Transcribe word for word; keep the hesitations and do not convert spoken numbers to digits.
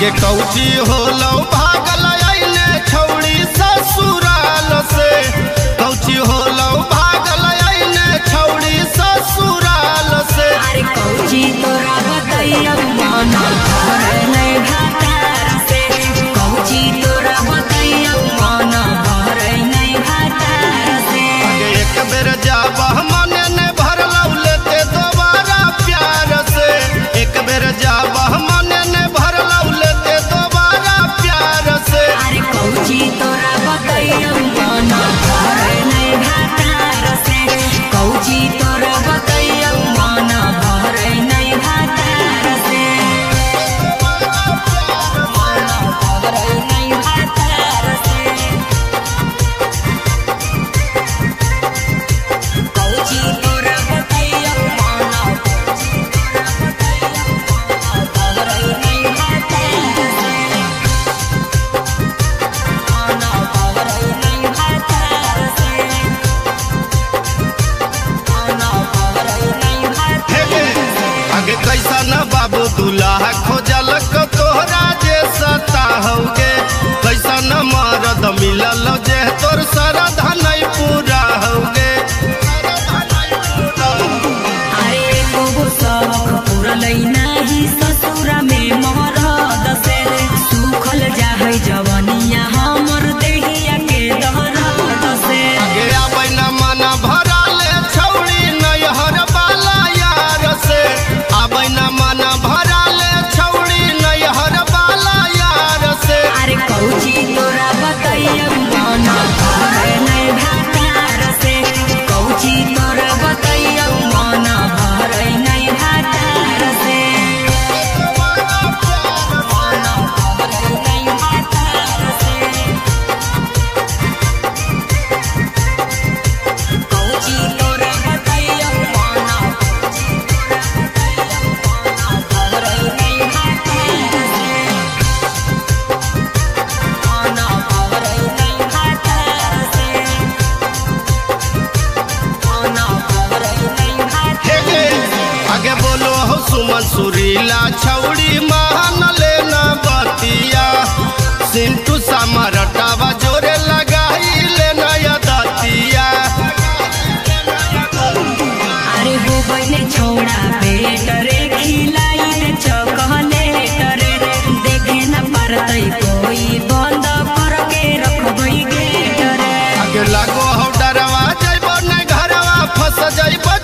आगे कौची होलो भागल आइले छौड़ी ससुराल से, कौची होलो भागल आइले छौड़ी ससुराल से। अरे कौची तोरा बतैया माना भरे नहीं भातार से, कौची तोरा बतैया माना भरे नहीं भातार से। आगे एक बेर जाबा मने ने भरलौ लेते दोबारा प्यार से, एक बेर जाबा मने ने भरलौ लेते दोबारा प्यार से। अरे कौची तोरा बतैया माना भरे नहीं भातार से, कौची तोरा बतैया माना भरे नहीं भातार से, माना भरे नहीं भातार से। कौची तोरा बतैया माना भरे नहीं भातार से, माना भरे नहीं भातार से, माना भरे नहीं भातार से। आगे कैसा न बाबू दूल्हा खोजल को तोहरा जे सता होगे, कैसा न मरद मिलल जे तोर श्रद्धा नहीं पूरा होगे। अरे एगो शौक पुरलै नाही ससुरा में मरद से, सुखल जाहै जवनिया हमर देहिया के दर्द से। आगे आबै न मन भराले छौड़ी नैहर वाला यार से, आबै न मन भराले छौड़ी नैहर वाला यार से। अरे कौची तोरा बतैया माना भरे नहीं भातार से, कौची तोरा बतैया माना भरे नहीं भातार से, माना भरे नहीं भातार से। कौची तोरा बतैया माना भरे नहीं भातार से, माना भरे नहीं भातार से, माना भरे नहीं भातार हेगे आगे बोलो हो सुमन सुरीला छौड़ी मान लेना बतिया, सिंटू समरटावा जोरे लगाई लेना या दतिया। अरे हो बने छोड़ा पेट रे खिलाई दे चॉकलेट रे, देखे न परतै कोई बंद करके रखबै गेट रे। आगे लागो हो डरवा जइबो न घरवा फंस जइबो